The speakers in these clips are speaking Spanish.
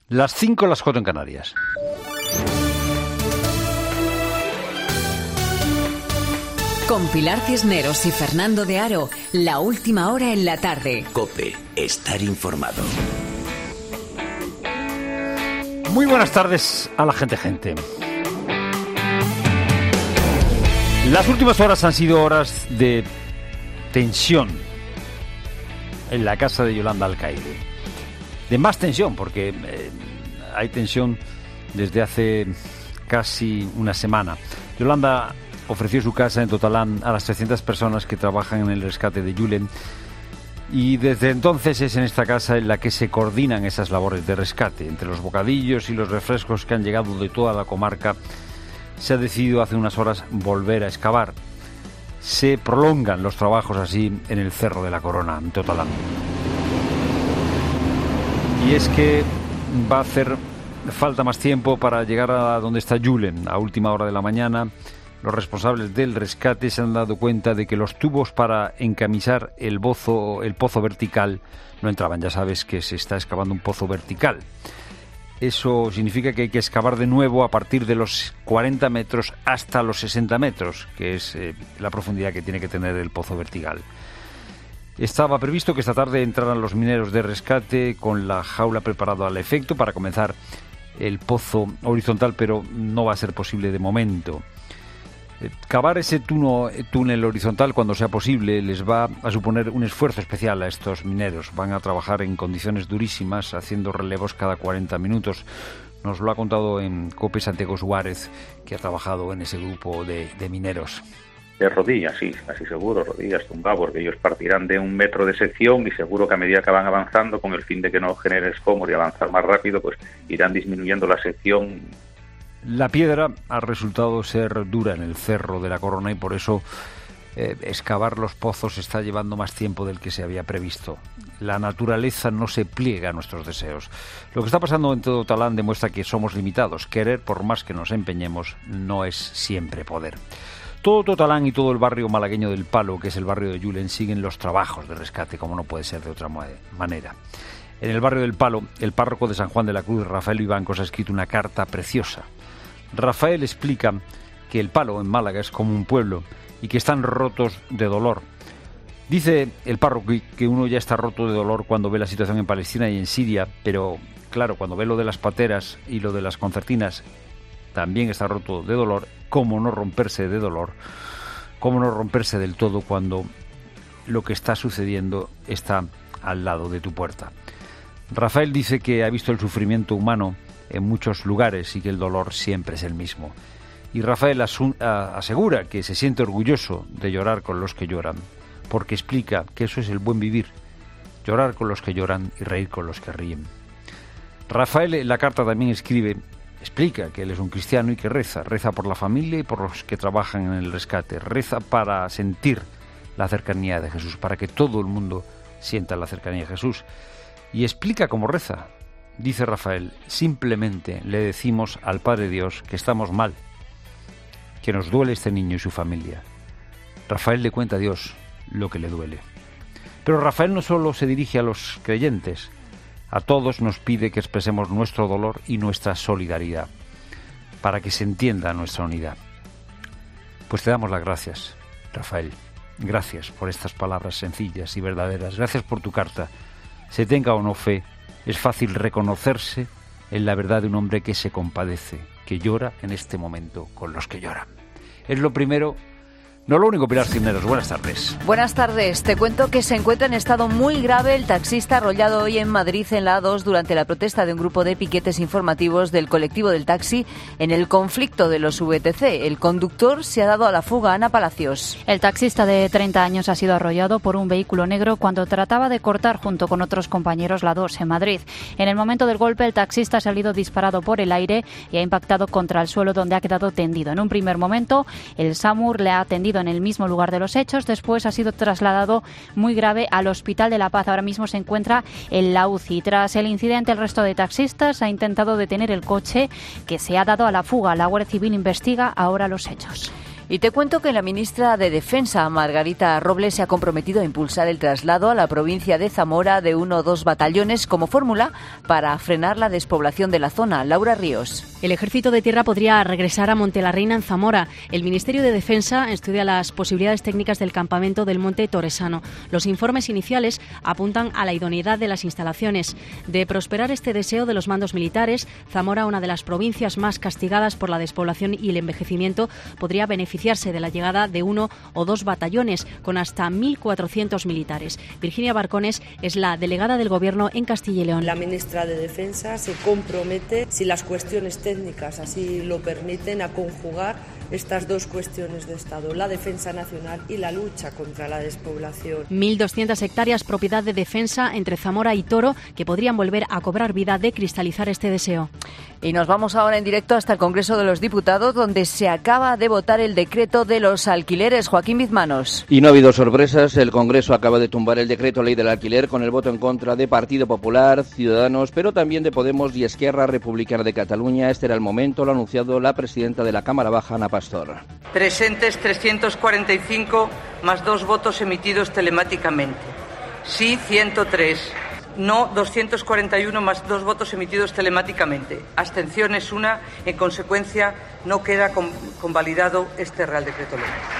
Las 5, las 4 en Canarias. Con Pilar Cisneros y Fernando de Aro, la última hora en la tarde. COPE, estar informado. Muy buenas tardes a la gente. Las últimas horas han sido horas de tensión en la casa de Yolanda Alcaide. De más tensión, porque hay tensión desde hace casi una semana. Yolanda ofreció su casa en Totalán a las 300 personas que trabajan en el rescate de Julen, y desde entonces es en esta casa en la que se coordinan esas labores de rescate. Entre los bocadillos y los refrescos que han llegado de toda la comarca, se ha decidido hace unas horas volver a excavar. Se prolongan los trabajos así en el Cerro de la Corona, en Totalán. Y es que va a hacer falta más tiempo para llegar a donde está Julen. A última hora de la mañana, los responsables del rescate se han dado cuenta de que los tubos para encamisar el pozo vertical no entraban. Ya sabes que se está excavando un pozo vertical. Eso significa que hay que excavar de nuevo a partir de los 40 metros hasta los 60 metros, que es la profundidad que tiene que tener el pozo vertical. Estaba previsto que esta tarde entraran los mineros de rescate con la jaula preparada al efecto para comenzar el pozo horizontal, pero no va a ser posible de momento. Cavar ese túnel horizontal cuando sea posible les va a suponer un esfuerzo especial a estos mineros. Van a trabajar en condiciones durísimas, haciendo relevos cada 40 minutos. Nos lo ha contado en COPE Santiago Suárez, que ha trabajado en ese grupo de mineros. De rodillas, sí, casi seguro, rodillas tumbadas, porque ellos partirán de 1 metro de sección y seguro que a medida que van avanzando, con el fin de que no genere escombros y avanzar más rápido, pues irán disminuyendo la sección. La piedra ha resultado ser dura en el Cerro de la Corona y por eso excavar los pozos está llevando más tiempo del que se había previsto. La naturaleza no se pliega a nuestros deseos. Lo que está pasando en todo Totalán demuestra que somos limitados. Querer, por más que nos empeñemos, no es siempre poder. Todo Totalán y todo el barrio malagueño del Palo, que es el barrio de Julen, siguen los trabajos de rescate, como no puede ser de otra manera. En el barrio del Palo, el párroco de San Juan de la Cruz, Rafael Vivancos, ha escrito una carta preciosa. Rafael explica que el Palo en Málaga es como un pueblo y que están rotos de dolor. Dice el párroco que uno ya está roto de dolor cuando ve la situación en Palestina y en Siria, pero claro, cuando ve lo de las pateras y lo de las concertinas, también está roto de dolor. ¿Cómo no romperse de dolor? ¿Cómo no romperse del todo cuando lo que está sucediendo está al lado de tu puerta? Rafael dice que ha visto el sufrimiento humano en muchos lugares y que el dolor siempre es el mismo. Y Rafael asegura que se siente orgulloso de llorar con los que lloran, porque explica que eso es el buen vivir, llorar con los que lloran y reír con los que ríen. Rafael en la carta también explica que él es un cristiano y que reza por la familia y por los que trabajan en el rescate, reza para sentir la cercanía de Jesús, para que todo el mundo sienta la cercanía de Jesús, y explica cómo reza. Dice Rafael: simplemente le decimos al Padre Dios que estamos mal, que nos duele este niño y su familia. Rafael le cuenta a Dios lo que le duele. Pero Rafael no solo se dirige a los creyentes, a todos nos pide que expresemos nuestro dolor y nuestra solidaridad, para que se entienda nuestra unidad. Pues te damos las gracias, Rafael. Gracias por estas palabras sencillas y verdaderas. Gracias por tu carta. Se tenga o no fe, es fácil reconocerse en la verdad de un hombre que se compadece, que llora en este momento con los que lloran. Es lo primero. No lo único. Pilar Cisneros, buenas tardes. Buenas tardes. Te cuento que se encuentra en estado muy grave el taxista arrollado hoy en Madrid en la A2 durante la protesta de un grupo de piquetes informativos del colectivo del taxi en el conflicto de los VTC. El conductor se ha dado a la fuga. Ana Palacios. El taxista de 30 años ha sido arrollado por un vehículo negro cuando trataba de cortar junto con otros compañeros la 2 en Madrid. En el momento del golpe, el taxista ha salido disparado por el aire y ha impactado contra el suelo, donde ha quedado tendido. En un primer momento, el SAMUR le ha atendido en el mismo lugar de los hechos. Después ha sido trasladado muy grave al Hospital de la Paz. Ahora mismo se encuentra en la UCI. Tras el incidente, el resto de taxistas ha intentado detener el coche, que se ha dado a la fuga. La Guardia Civil investiga ahora los hechos. Y te cuento que la ministra de Defensa, Margarita Robles, se ha comprometido a impulsar el traslado a la provincia de Zamora de 1 o 2 batallones como fórmula para frenar la despoblación de la zona. Laura Ríos. El Ejército de Tierra podría regresar a Monte la Reina en Zamora. El Ministerio de Defensa estudia las posibilidades técnicas del campamento del Monte Torresano. Los informes iniciales apuntan a la idoneidad de las instalaciones. De prosperar este deseo de los mandos militares, Zamora, una de las provincias más castigadas por la despoblación y el envejecimiento, podría beneficiarse de la llegada de 1 o 2 batallones con hasta 1.400 militares. Virginia Barcones es la delegada del Gobierno en Castilla y León. La ministra de Defensa se compromete, si las cuestiones técnicas así lo permiten, a conjugar estas dos cuestiones de Estado, la defensa nacional y la lucha contra la despoblación. 1.200 hectáreas propiedad de Defensa entre Zamora y Toro que podrían volver a cobrar vida de cristalizar este deseo. Y nos vamos ahora en directo hasta el Congreso de los Diputados, donde se acaba de votar el decreto de los alquileres. Joaquín Bizmanos. Y no ha habido sorpresas. El Congreso acaba de tumbar el decreto ley del alquiler con el voto en contra de Partido Popular, Ciudadanos, pero también de Podemos y Esquerra Republicana de Cataluña. Este era el momento, lo ha anunciado la presidenta de la Cámara Baja, Ana Pastor. Presentes 345 más 2 votos emitidos telemáticamente. Sí, 103. No, 241 más 2 votos emitidos telemáticamente. Abstenciones 1. En consecuencia, no queda convalidado este Real Decreto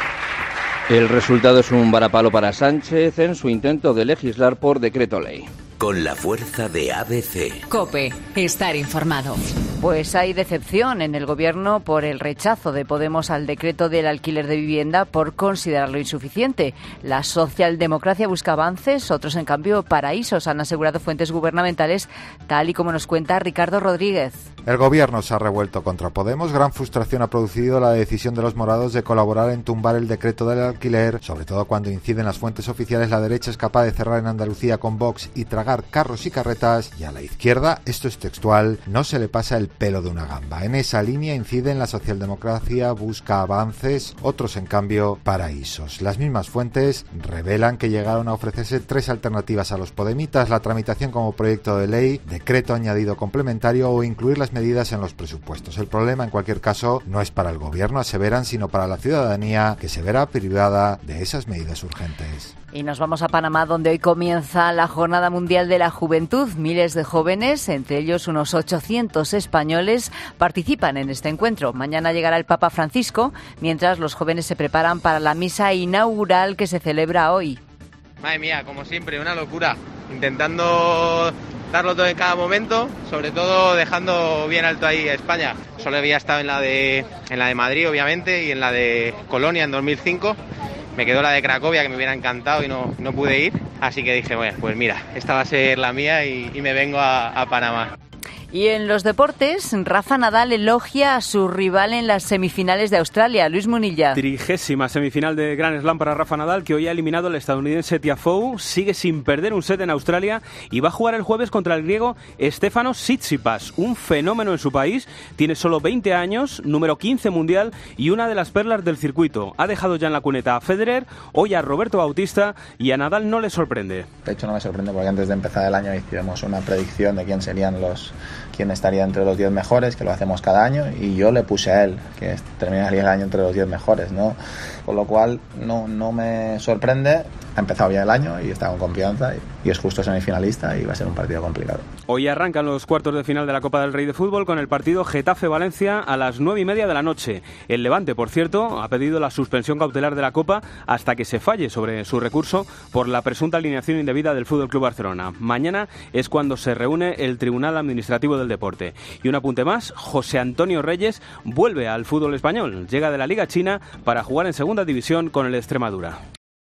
Ley. El resultado es un varapalo para Sánchez en su intento de legislar por decreto ley. Con la fuerza de ABC. COPE. Estar informado. Pues hay decepción en el Gobierno por el rechazo de Podemos al decreto del alquiler de vivienda por considerarlo insuficiente. La socialdemocracia busca avances, otros en cambio paraísos, han asegurado fuentes gubernamentales, tal y como nos cuenta Ricardo Rodríguez. El Gobierno se ha revuelto contra Podemos. Gran frustración ha producido la decisión de los morados de colaborar en tumbar el decreto del alquiler, sobre todo cuando inciden las fuentes oficiales. La derecha es capaz de cerrar en Andalucía con Vox y tragar carros y carretas, y a la izquierda, esto es textual, no se le pasa el pelo de una gamba. En esa línea inciden la socialdemocracia, busca avances, otros en cambio paraísos. Las mismas fuentes revelan que llegaron a ofrecerse 3 alternativas a los podemitas: la tramitación como proyecto de ley, decreto añadido complementario o incluir las medidas en los presupuestos. El problema, en cualquier caso, no es para el Gobierno, aseveran, sino para la ciudadanía, que se verá privada de esas medidas urgentes. Y nos vamos a Panamá, donde hoy comienza la Jornada Mundial de la Juventud. Miles de jóvenes, entre ellos unos 800 españoles, participan en este encuentro. Mañana llegará el Papa Francisco, mientras los jóvenes se preparan para la misa inaugural que se celebra hoy. Madre mía, como siempre, una locura. Intentando darlo todo en cada momento, sobre todo dejando bien alto ahí a España. Solo había estado en la de Madrid, obviamente, y en la de Colonia en 2005. Me quedó la de Cracovia, que me hubiera encantado y no pude ir. Así que dije, bueno, pues mira, esta va a ser la mía y me vengo a Panamá. Y en los deportes, Rafa Nadal elogia a su rival en las semifinales de Australia, Luis Munilla. 30ª semifinal de Grand Slam para Rafa Nadal, que hoy ha eliminado al estadounidense Tiafoe, sigue sin perder un set en Australia y va a jugar el jueves contra el griego Stefanos Tsitsipas, un fenómeno en su país, tiene solo 20 años, número 15 mundial y una de las perlas del circuito. Ha dejado ya en la cuneta a Federer, hoy a Roberto Bautista, y a Nadal no le sorprende. De hecho no me sorprende porque antes de empezar el año hicimos una predicción de quién estaría entre los 10 mejores, que lo hacemos cada año, y yo le puse a él, que terminaría el año entre los 10 mejores, ¿no? Con lo cual no me sorprende. Ha empezado bien el año y está con confianza y es justo semifinalista y va a ser un partido complicado. Hoy arrancan los cuartos de final de la Copa del Rey de Fútbol con el partido Getafe-Valencia a las 9:30 de la noche. El Levante, por cierto, ha pedido la suspensión cautelar de la Copa hasta que se falle sobre su recurso por la presunta alineación indebida del FC Barcelona. Mañana es cuando se reúne el Tribunal Administrativo del Deporte. Y un apunte más, José Antonio Reyes vuelve al fútbol español. Llega de la Liga China para jugar en Segunda División con el Extremadura.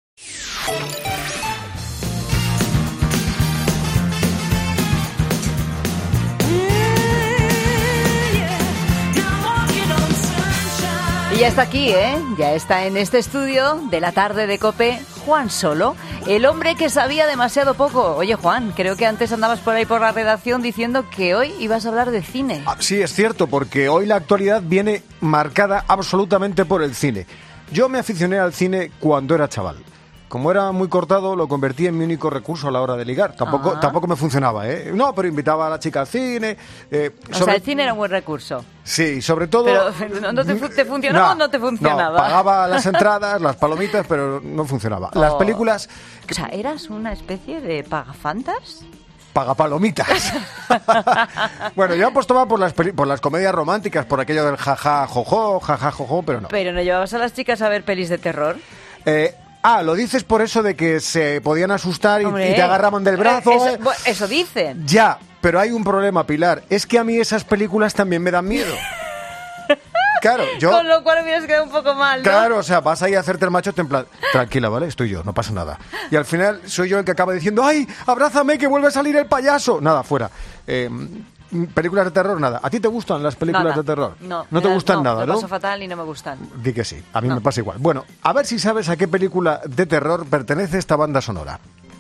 Y ya está aquí, ya está en este estudio de la tarde de COPE, Juan Solo, el hombre que sabía demasiado poco. Oye, Juan, creo que antes andabas por ahí por la redacción diciendo que hoy ibas a hablar de cine. Sí, es cierto, porque hoy la actualidad viene marcada absolutamente por el cine. Yo me aficioné al cine cuando era chaval. como era muy cortado, lo convertí en mi único recurso a la hora de ligar. Tampoco me funcionaba, ¿eh? No, pero invitaba a la chica al cine. O sea, el cine era un buen recurso. Sí, sobre todo... Pero ¿no te funcionaba o no te funcionaba? No, pagaba las entradas, las palomitas, pero no funcionaba. Las películas... O sea, ¿eras una especie de pagafantas? Pagapalomitas. Bueno, yo apostaba por las comedias románticas, por aquello del jaja jojo, pero no. ¿Pero no llevabas a las chicas a ver pelis de terror? Lo dices por eso de que se podían asustar y te agarraban del brazo. Eso dicen. Ya, pero hay un problema, Pilar. Es que a mí esas películas también me dan miedo. Claro, con lo cual hubieras quedado un poco mal, ¿no? Claro, o sea, vas ahí a hacerte el machote en plan, tranquila, ¿vale? Estoy yo, no pasa nada. Y al final soy yo el que acaba diciendo, ¡ay, abrázame, que vuelve a salir el payaso! Nada, fuera. Películas de terror, nada. ¿A ti te gustan las películas de terror? No. No te gustan nada, ¿no? Me paso fatal y no me gustan. Di que sí, a mí me pasa igual. Bueno, a ver si sabes a qué película de terror pertenece esta banda sonora.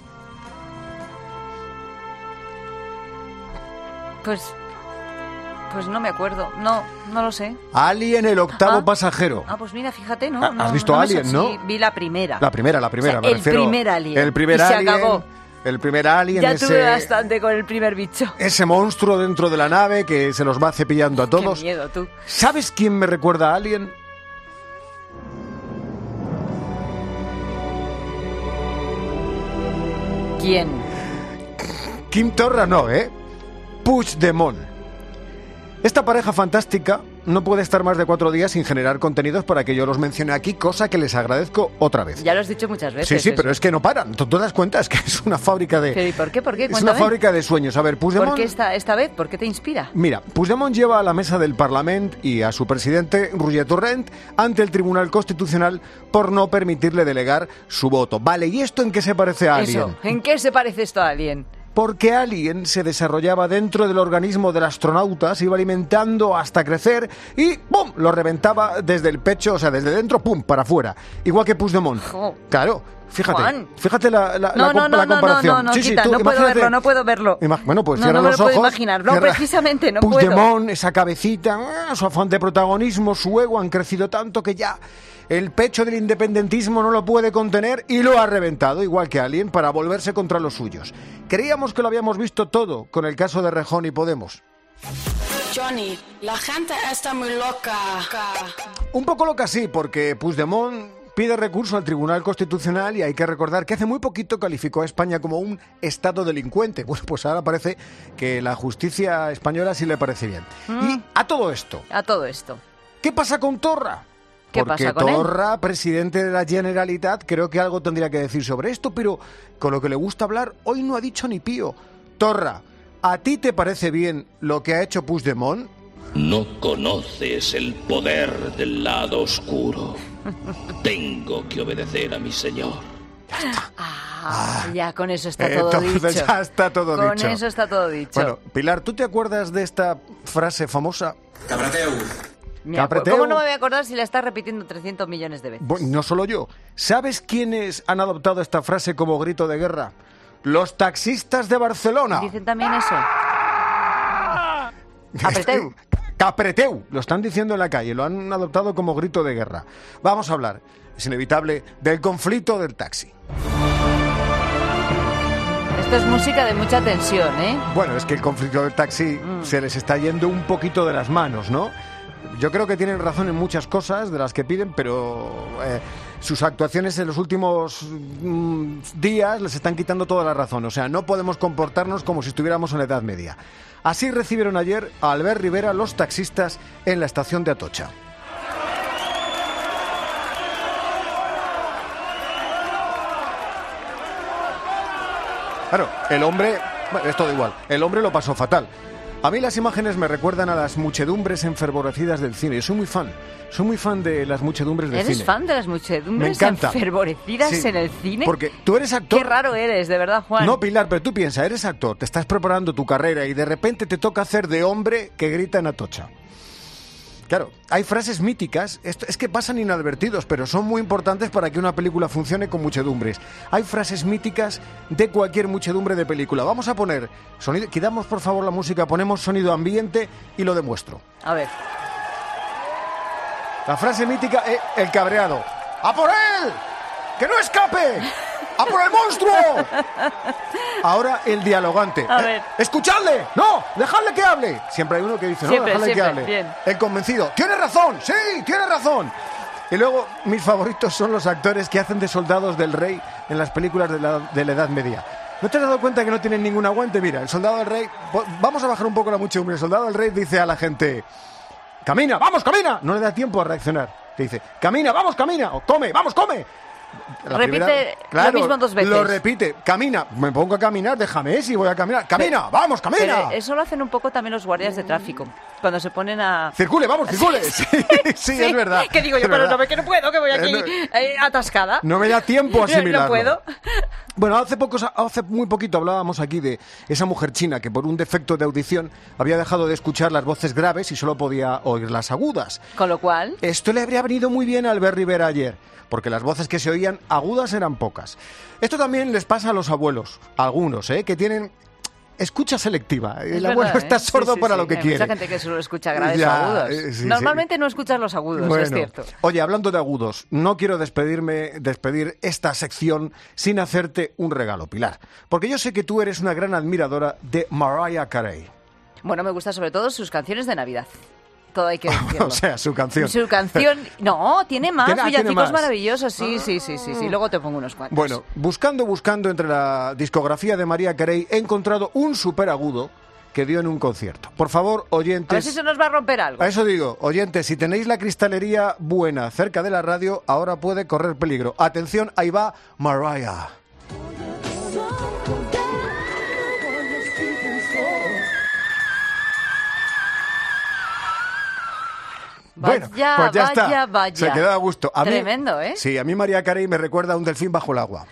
Pues no me acuerdo, no lo sé. Alien, el octavo pasajero. Pues mira, fíjate, ¿no? ¿Has visto Alien, no? Sí, vi la primera. La primera, o sea, me refiero. El primer Alien. El primer Alien. Se acabó. El primer Alien. Ya tuve bastante con el primer bicho. Ese monstruo dentro de la nave que se los va cepillando a todos. Qué miedo, tú. ¿Sabes quién me recuerda a Alien? ¿Quién? Quim Torra no, Puigdemont. Esta pareja fantástica no puede estar más de 4 días sin generar contenidos para que yo los mencione aquí, cosa que les agradezco otra vez. Ya lo has dicho muchas veces. Sí, pero es que no paran. ¿Tú te das cuenta? Es que es una fábrica de... ¿Pero y por qué? Es una fábrica de sueños. A ver, Puigdemont... ¿Por qué esta vez? ¿Por qué te inspira? Mira, Puigdemont lleva a la mesa del Parlament y a su presidente, Roger Torrent, ante el Tribunal Constitucional por no permitirle delegar su voto. Vale, ¿y esto en qué se parece a Alien? Eso, ¿en qué se parece esto a Alien? Porque Alien se desarrollaba dentro del organismo del astronauta, se iba alimentando hasta crecer y ¡pum!, lo reventaba desde el pecho, o sea, desde dentro, ¡pum!, para afuera. Igual que Puigdemont. Claro, fíjate la comparación. No, quita, no puedo verlo. Bueno, pues no cierra me los lo ojos. puedo imaginar, precisamente no puedo. Puigdemont, esa cabecita, su afán de protagonismo, su ego han crecido tanto que ya... El pecho del independentismo no lo puede contener y lo ha reventado, igual que Alien, para volverse contra los suyos. Creíamos que lo habíamos visto todo con el caso de Rejón y Podemos. Johnny, la gente está muy loca. Un poco loca sí, porque Puigdemont pide recurso al Tribunal Constitucional y hay que recordar que hace muy poquito calificó a España como un Estado delincuente. Bueno, pues ahora parece que la justicia española sí le parece bien. Y a todo esto. ¿Qué pasa con Torra? Porque Torra, presidente de la Generalitat, creo que algo tendría que decir sobre esto, pero con lo que le gusta hablar, hoy no ha dicho ni pío. Torra, ¿a ti te parece bien lo que ha hecho Puigdemont? No conoces el poder del lado oscuro. Tengo que obedecer a mi señor. Ya está. Ya con eso está todo dicho. Ya está todo dicho. Con eso está todo dicho. Bueno, Pilar, ¿tú te acuerdas de esta frase famosa? Cabrateu. ¿Cómo no me voy a acordar si la estás repitiendo 300 millones de veces? Bueno, no solo yo. ¿Sabes quiénes han adoptado esta frase como grito de guerra? Los taxistas de Barcelona. ¿Dicen también eso? Apreteu. Capreteu. Lo están diciendo en la calle. Lo han adoptado como grito de guerra. Vamos a hablar, es inevitable, del conflicto del taxi. Esto es música de mucha tensión, ¿eh? Bueno, es que el conflicto del taxi se les está yendo un poquito de las manos, ¿no? Yo creo que tienen razón en muchas cosas de las que piden, pero sus actuaciones en los últimos días les están quitando toda la razón. O sea, no podemos comportarnos como si estuviéramos en la Edad Media. Así recibieron ayer a Albert Rivera los taxistas en la estación de Atocha. Claro, el hombre... Bueno, es todo igual. El hombre lo pasó fatal. A mí las imágenes me recuerdan a las muchedumbres enfervorecidas del cine. Soy muy fan de las muchedumbres del cine. ¿Eres fan de las muchedumbres enfervorecidas en el cine? Porque tú eres actor. Qué raro eres, de verdad, Juan. No, Pilar, pero tú piensa, eres actor, te estás preparando tu carrera y de repente te toca hacer de hombre que grita en Atocha. Claro, hay frases míticas, es que pasan inadvertidos, pero son muy importantes para que una película funcione con muchedumbres. Hay frases míticas de cualquier muchedumbre de película. Vamos a poner sonido, quitamos por favor la música, ponemos sonido ambiente y lo demuestro. A ver. La frase mítica es el cabreado. ¡A por él! ¡Que no escape! ¡A por el monstruo! Ahora el dialogante. A ver. ¡Escuchadle! ¡No! ¡Dejadle que hable! Siempre hay uno que dice, Siempre, dejadle que siempre, hable. bien. El convencido, ¡tiene razón! ¡Sí, tiene razón! Y luego, mis favoritos son los actores que hacen de soldados del rey en las películas de la Edad Media. ¿No te has dado cuenta que no tienen ningún aguante? Mira, el soldado del rey... Vamos a bajar un poco la muchedumbre. El soldado del rey dice a la gente... ¡Camina! ¡Vamos, camina! No le da tiempo a reaccionar. Te dice, ¡camina! ¡Vamos, camina! O ¡come! ¡Vamos, come! Repite lo mismo 2 veces. Lo repite. Camina. Me pongo a caminar. Déjame si voy a caminar. ¡Camina! ¡Vamos, camina! Pero eso lo hacen un poco también los guardias de tráfico. Cuando se ponen a... ¡Circule, vamos, circule! Sí, es verdad. ¿Qué digo yo? Pero no, que no puedo, que voy aquí atascada. No me da tiempo a asimilarlo. No puedo. Bueno, hace muy poquito hablábamos aquí de esa mujer china que por un defecto de audición había dejado de escuchar las voces graves y solo podía oír las agudas. Con lo cual... Esto le habría venido muy bien a Albert Rivera ayer, porque las voces que se oían agudas eran pocas. Esto también les pasa a los abuelos, algunos, que tienen... escucha selectiva. El abuelo está sordo para lo que quiere. Hay mucha gente que solo escucha graves o agudos. Normalmente no escuchas los agudos, bueno, es cierto. Oye, hablando de agudos, no quiero despedir esta sección sin hacerte un regalo, Pilar. Porque yo sé que tú eres una gran admiradora de Mariah Carey. Bueno, me gustan sobre todo sus canciones de Navidad. Todo hay que decirlo. O sea, su canción. Su canción... No, tiene más villancicos más. Maravillosos. Sí. Luego te pongo unos cuantos. Bueno, buscando entre la discografía de Mariah Carey, he encontrado un superagudo que dio en un concierto. Por favor, oyentes... A ver si se nos va a romper algo. A eso digo, oyentes, si tenéis la cristalería buena cerca de la radio, ahora puede correr peligro. Atención, ahí va Mariah. Bueno, pues ya está. Vaya. Se quedó a gusto. Tremendo, ¿eh? Sí, a mí Mariah Carey me recuerda a un delfín bajo el agua.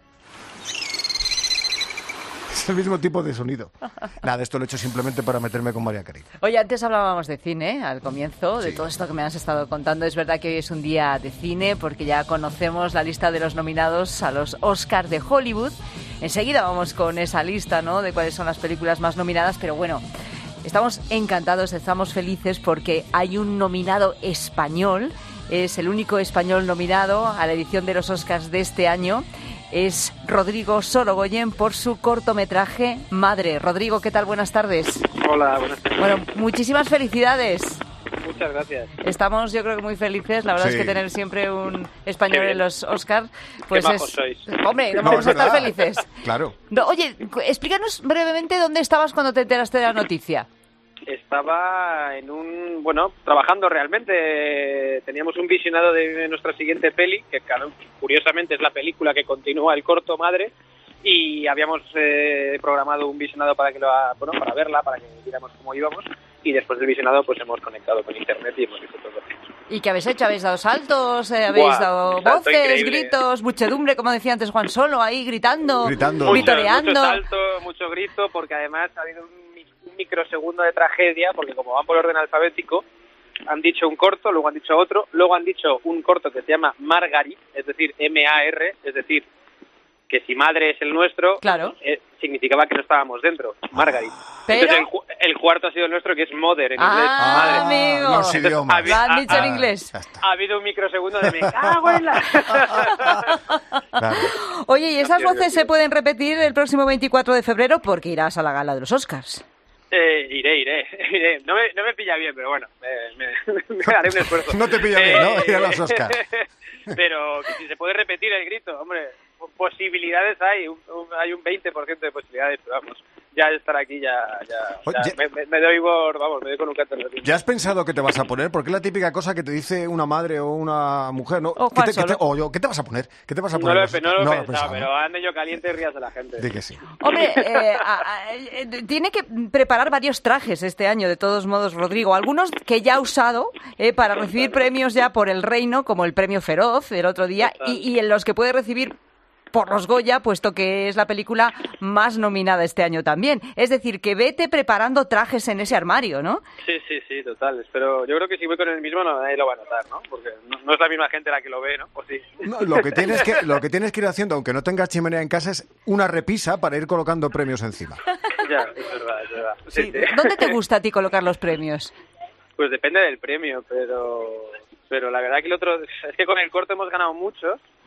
Es el mismo tipo de sonido. Nada, esto lo he hecho simplemente para meterme con Mariah Carey. Oye, antes hablábamos de cine, al comienzo, de todo esto que me has estado contando. Es verdad que hoy es un día de cine, porque ya conocemos la lista de los nominados a los Oscars de Hollywood. Enseguida vamos con esa lista, ¿no?, de cuáles son las películas más nominadas, pero bueno... Estamos encantados, estamos felices porque hay un nominado español, es el único español nominado a la edición de los Oscars de este año, es Rodrigo Sorogoyen por su cortometraje Madre. Rodrigo, ¿qué tal? Buenas tardes. Hola, buenas tardes. Bueno, muchísimas felicidades. Muchas gracias. Estamos, yo creo que muy felices. La verdad es que tener siempre un español en los Oscars, pues qué majos sois. Hombre, no podemos estar felices. Claro. No, oye, explícanos brevemente dónde estabas cuando te enteraste de la noticia. Estaba trabajando realmente. Teníamos un visionado de nuestra siguiente peli, que curiosamente es la película que continúa el corto Madre, y habíamos programado un visionado para verla, para que viéramos cómo íbamos, y después del visionado pues hemos conectado con internet y hemos visto todo. ¿Y qué habéis hecho? ¿Habéis dado saltos? ¿Habéis dado voces, increíble. Gritos, muchedumbre, como decía antes Juan Solo, ahí gritando, vitoreando? Mucho salto, mucho grito, porque además ha habido un microsegundo de tragedia, porque como van por orden alfabético, han dicho un corto, luego han dicho otro, luego han dicho un corto que se llama Margarit, es decir, M-A-R, es decir, que si madre es el nuestro, claro, significaba que no estábamos dentro, Margarit. Pero... Entonces el cuarto ha sido el nuestro, que es Mother en inglés. Madre. Amigo. Los idiomas. Lo han dicho en inglés. Ha habido un microsegundo de me cago en la... Claro. Oye, ¿y esas voces se pueden repetir el próximo 24 de febrero? Porque irás a la gala de los Oscars. Iré. No me pilla bien, pero bueno, me haré un esfuerzo. No te pilla bien, ¿no? Ir a los Oscars. Pero que si se puede repetir el grito, hombre, posibilidades hay un 20% de posibilidades, pero vamos, ya estar aquí me doy con un canto en los dientes. ¿Ya has pensado qué te vas a poner? Porque es la típica cosa que te dice una madre o una mujer, ¿no? O Juan Solo. ¿Qué te vas a poner? ¿Qué te vas a No poner? lo he pensado, pero ande yo caliente y rías de la gente. Di que sí. Hombre, tiene que preparar varios trajes este año, de todos modos, Rodrigo. Algunos que ya ha usado para recibir premios ya por El Reino, como el premio Feroz el otro día, y en los que puede recibir por los Goya, puesto que es la película más nominada este año también. Es decir, que vete preparando trajes en ese armario, ¿no? Sí, total. Pero yo creo que si voy con el mismo nadie lo va a notar, ¿no? Porque no es la misma gente la que lo ve, ¿no? Pues sí. No, lo que tienes que ir haciendo, aunque no tengas chimenea en casa, es una repisa para ir colocando premios encima. Ya, es verdad. Sí. ¿Dónde te gusta a ti colocar los premios? Pues depende del premio, pero la verdad que el otro... Es que con el corto hemos ganado muchos,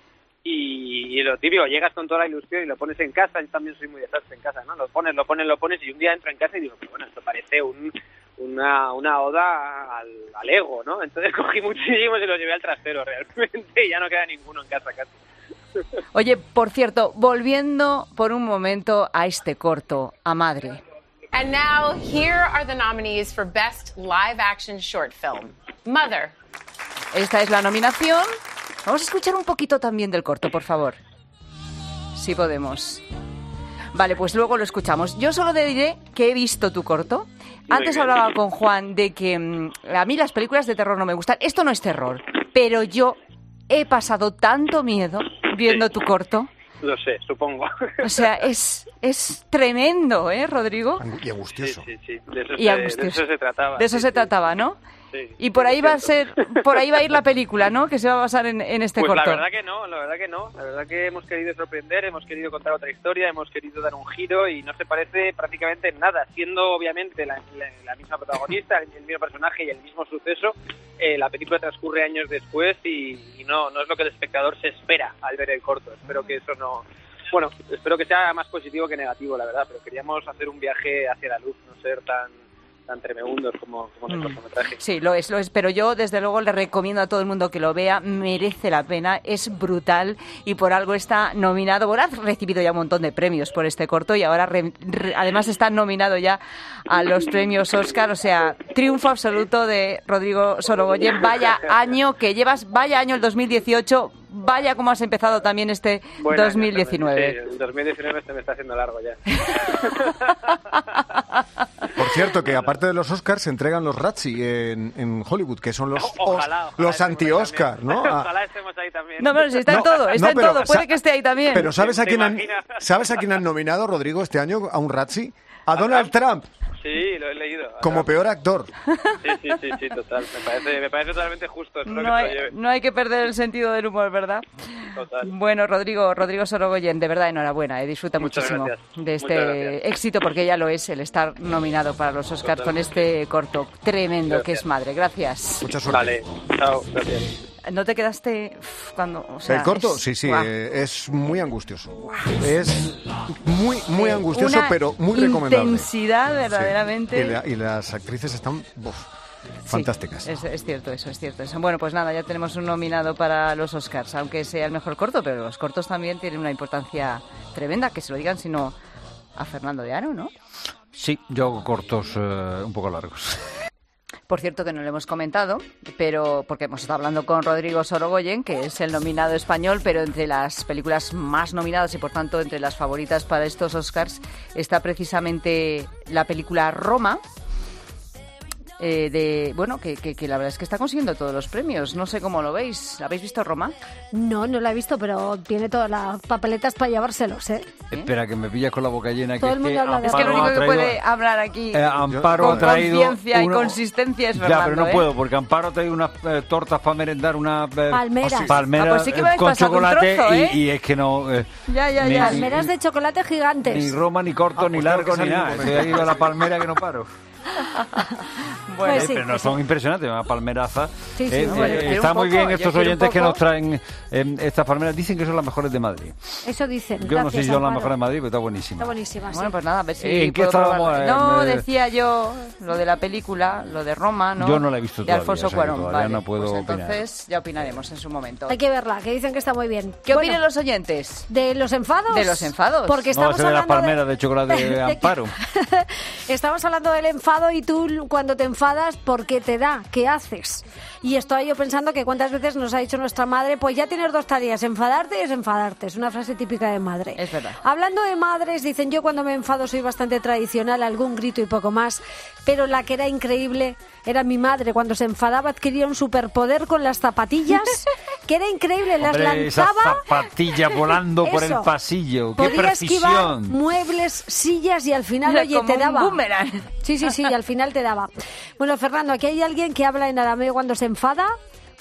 Y lo típico, llegas con toda la ilusión y lo pones en casa. Yo también soy muy desastre en casa, ¿no? Lo pones, y un día entro en casa y digo, pero bueno, esto parece una oda al ego, ¿no? Entonces cogí muchísimos y los llevé al trastero realmente y ya no queda ninguno en casa casi. Oye, por cierto, volviendo por un momento a este corto, a Madre. And now, here are the nominees for Best Live Action Short Film. Mother. Esta es la nominación. Vamos a escuchar un poquito también del corto, por favor. Si podemos. Vale, pues luego lo escuchamos. Yo solo te diré que he visto tu corto. Antes hablaba con Juan de que a mí las películas de terror no me gustan. Esto no es terror, pero yo he pasado tanto miedo viendo tu corto. Lo sé, supongo. O sea, es tremendo, ¿eh, Rodrigo? Y angustioso. Sí. De eso se trataba. De eso se trataba, ¿no? Sí, y por ahí va a ir la película, ¿no? Que se va a basar en este corto. La verdad que no. La verdad que hemos querido sorprender, hemos querido contar otra historia, hemos querido dar un giro y no se parece prácticamente en nada, siendo obviamente la misma protagonista, el mismo personaje y el mismo suceso. La película transcurre años después y no es lo que el espectador se espera al ver el corto. Espero que eso no... Bueno, espero que sea más positivo que negativo, la verdad, pero queríamos hacer un viaje hacia la luz, no ser tan tremendos como el cortometraje. Sí, lo es, pero yo desde luego le recomiendo a todo el mundo que lo vea, merece la pena, es brutal y por algo está nominado. Bueno, ha recibido ya un montón de premios por este corto y ahora además está nominado ya a los premios Oscar, o sea, triunfo absoluto de Rodrigo Sorogoyen. Vaya año que llevas, vaya año el 2018, vaya cómo has empezado también este 2019. Sí, el 2019 se me está haciendo largo ya. Por cierto, que aparte de los Oscars se entregan los Razzie en Hollywood, que son ojalá los anti-Oscar, ¿no? Ojalá estemos ahí también. No, pero si está en todo, puede que esté ahí también. Pero ¿sabes a quién han nominado, Rodrigo, este año a un Razzie? A Donald Trump. Sí, lo he leído. Como peor actor. Sí, total. Me parece totalmente justo. No hay que perder el sentido del humor, ¿verdad? Total. Bueno, Rodrigo Sorogoyen, de verdad, enhorabuena. Disfruta muchísimo de este éxito, porque ya lo es, el estar nominado para los Oscars con este corto tremendo que es Madre. Gracias. Mucha suerte. Vale, chao, gracias. ¿No te quedaste cuando...? O sea, ¿el corto? Sí, es muy angustioso. Es muy angustioso, pero muy recomendable. Intensidad, verdaderamente. Sí. Y las actrices están fantásticas. Es cierto eso. Bueno, pues nada, ya tenemos un nominado para los Oscars, aunque sea el mejor corto, pero los cortos también tienen una importancia tremenda, que se lo digan sino a Fernando de Aro, ¿no? Sí, yo hago cortos un poco largos. Por cierto, que no lo hemos comentado, pero porque hemos estado hablando con Rodrigo Sorogoyen, que es el nominado español, pero entre las películas más nominadas y, por tanto, entre las favoritas para estos Oscars está precisamente la película Roma, que la verdad es que está consiguiendo todos los premios. No sé cómo lo veis. ¿Habéis visto Roma? No la he visto, pero tiene todas las papeletas para llevárselos, ¿eh? Espera, que me pillas con la boca llena. Todo el mundo habla de eso. Es que lo único que puede hablar aquí Amparo con ha traído conciencia y consistencia es Fernando. Ya, pero no puedo, porque Amparo ha traído unas tortas para merendar, una palmeras. Pues sí que me con chocolate un trozo, y es que no... Ya. Palmeras de chocolate gigantes. Ni Roma, ni corto, ni largo, ni nada. Estoy ahí a la palmera que no paro. Bueno, pues sí, pero no son impresionantes, una palmeraza. Sí, está muy bien estos oyentes que nos traen estas palmeras. Dicen que son las mejores de Madrid. Eso dicen. Yo no sé si son las mejores de Madrid, pero está buenísima. Está buenísima, sí. Bueno, pues nada, a ver si ¿en qué estábamos? No, decía yo lo de la película, lo de Roma, ¿no? Yo no la he visto todavía. De Alfonso Cuarón. Todavía no puedo pues opinar. Entonces ya opinaremos en su momento. Hay que verla, que dicen que está muy bien. ¿Qué opinan los oyentes? ¿De los enfados? De los enfados. Porque estamos hablando de las palmeras de chocolate de Amparo. Estamos hablando del enfado y tú cuando te enfadas, ¿por qué te da? ¿Qué haces? Y estoy yo pensando que cuántas veces nos ha dicho nuestra madre, pues ya tienes dos tareas, enfadarte y desenfadarte. Es una frase típica de madre. Es verdad. Hablando de madres, dicen, yo cuando me enfado soy bastante tradicional, algún grito y poco más, pero la que era increíble era mi madre. Cuando se enfadaba adquiría un superpoder con las zapatillas, que era increíble, las lanzaba. Esas zapatillas volando por el pasillo. ¡Qué podía esquivar precisión! Muebles, sillas y al final, oye, como te daba. Un boomerang. Sí, y al final te daba. Bueno, Fernando, aquí hay alguien que habla en arameo cuando se enfada.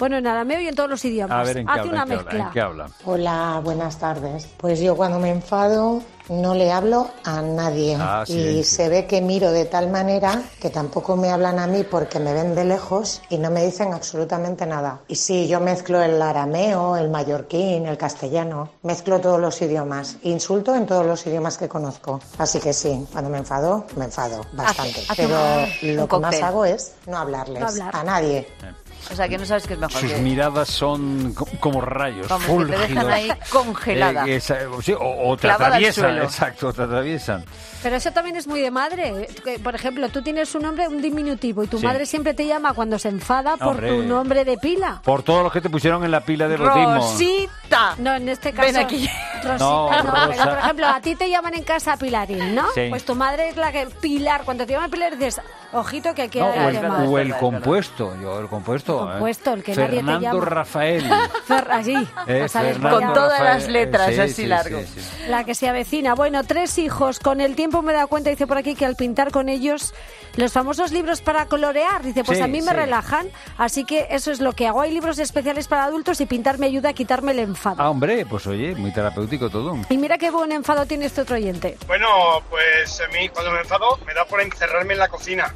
Bueno, en arameo y en todos los idiomas. A ver, ¿en qué habla? Hola, buenas tardes. Pues yo cuando me enfado no le hablo a nadie y se ve que miro de tal manera que tampoco me hablan a mí porque me ven de lejos y no me dicen absolutamente nada. Y sí, yo mezclo el arameo, el mallorquín, el castellano, mezclo todos los idiomas, insulto en todos los idiomas que conozco. Así que sí, cuando me enfado bastante. Pero lo que más hago es no hablarles a nadie. O sea, que no sabes qué es mejor. Sus miradas son como rayos, como que te dejan ahí congelada. O te atraviesan, exacto, te atraviesan. Pero eso también es muy de madre. Por ejemplo, tú tienes un nombre, un diminutivo, y tu madre siempre te llama cuando se enfada por tu nombre de pila. Por todos los que te pusieron en la pila de bautismo. Rosita. No, en este caso. Ven aquí. Rosita, no. Pero, por ejemplo, a ti te llaman en casa Pilarín, ¿no? Sí. Pues tu madre es la que Pilar. Cuando te llaman Pilar dices, ojito que aquí hay más. O el compuesto. El compuesto, el que nadie te llama. Fernando Rafael. Allí. Con todas las letras, así largo. Sí. La que se avecina. Bueno, 3 hijos. Con el tiempo me he dado cuenta, dice por aquí, que al pintar con ellos los famosos libros para colorear, dice, pues a mí me relajan, así que eso es lo que hago. Hay libros especiales para adultos y pintar me ayuda a quitarme el enfado. Hombre, pues oye, muy terapéutico todo. Y mira qué buen enfado tiene este otro oyente. Bueno, pues a mí cuando me enfado me da por encerrarme en la cocina.